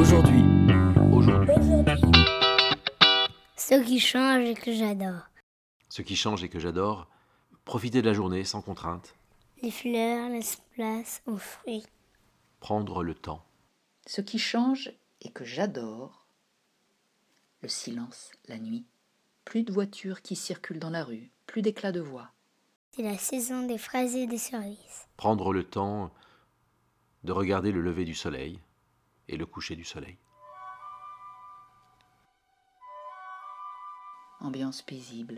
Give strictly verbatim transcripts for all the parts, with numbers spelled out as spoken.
Aujourd'hui. Aujourd'hui. Ce qui change et que j'adore. Ce qui change et que j'adore, profiter de la journée sans contrainte. Les fleurs laissent place aux fruits. Prendre le temps. Ce qui change et que j'adore, le silence la nuit. Plus de voitures qui circulent dans la rue, plus d'éclats de voix. C'est la saison des fraises et des cerises. Prendre le temps de regarder le lever du soleil et le coucher du soleil. Ambiance paisible.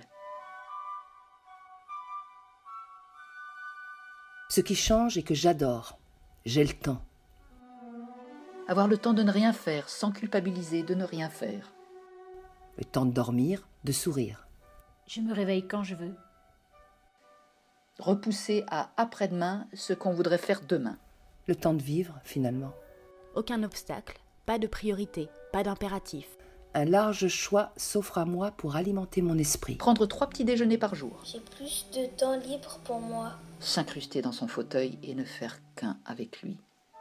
Ce qui change et que j'adore, j'ai le temps. Avoir le temps de ne rien faire, sans culpabiliser de ne rien faire. Le temps de dormir, de sourire. Je me réveille quand je veux. Repousser à après-demain ce qu'on voudrait faire demain. Le temps de vivre, finalement. Aucun obstacle, pas de priorité, pas d'impératif. Un large choix s'offre à moi pour alimenter mon esprit. Prendre trois petits déjeuners par jour. J'ai plus de temps libre pour moi. S'incruster dans son fauteuil et ne faire qu'un avec lui.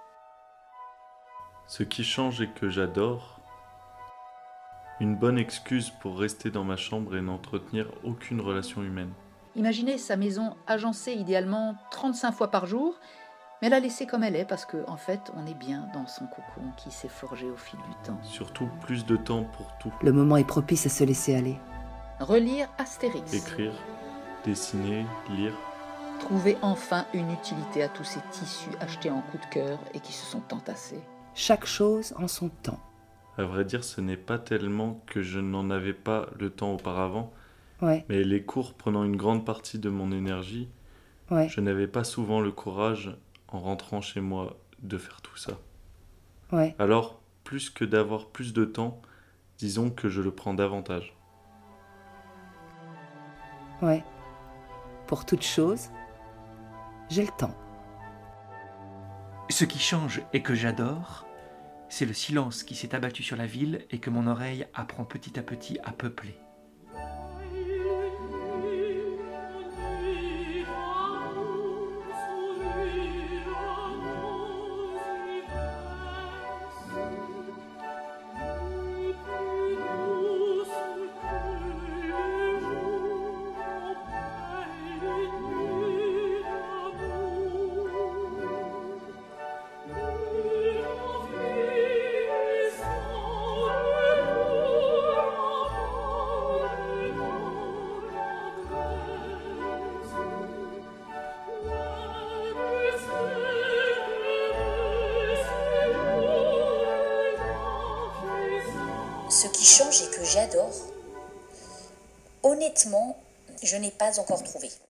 Ce qui change et que j'adore, une bonne excuse pour rester dans ma chambre et n'entretenir aucune relation humaine. Imaginez sa maison agencée idéalement trente-cinq fois par jour, mais la laisser comme elle est parce qu'en en fait, on est bien dans son cocon qui s'est forgé au fil du temps. Surtout plus de temps pour tout. Le moment est propice à se laisser aller. Relire Astérix. Écrire, dessiner, lire. Trouver enfin une utilité à tous ces tissus achetés en coup de cœur et qui se sont entassés. Chaque chose en son temps. À vrai dire, ce n'est pas tellement que je n'en avais pas le temps auparavant, Ouais, mais les cours prenant une grande partie de mon énergie, ouais, je n'avais pas souvent le courage, en rentrant chez moi, de faire tout ça. ouais. Alors, plus que d'avoir plus de temps, disons que je le prends davantage. Ouais. Pour toute chose, j'ai le temps. Ce qui change et que j'adore, c'est le silence qui s'est abattu sur la ville et que mon oreille apprend petit à petit à peupler. Ce qui change et que j'adore, honnêtement, je n'ai pas encore trouvé.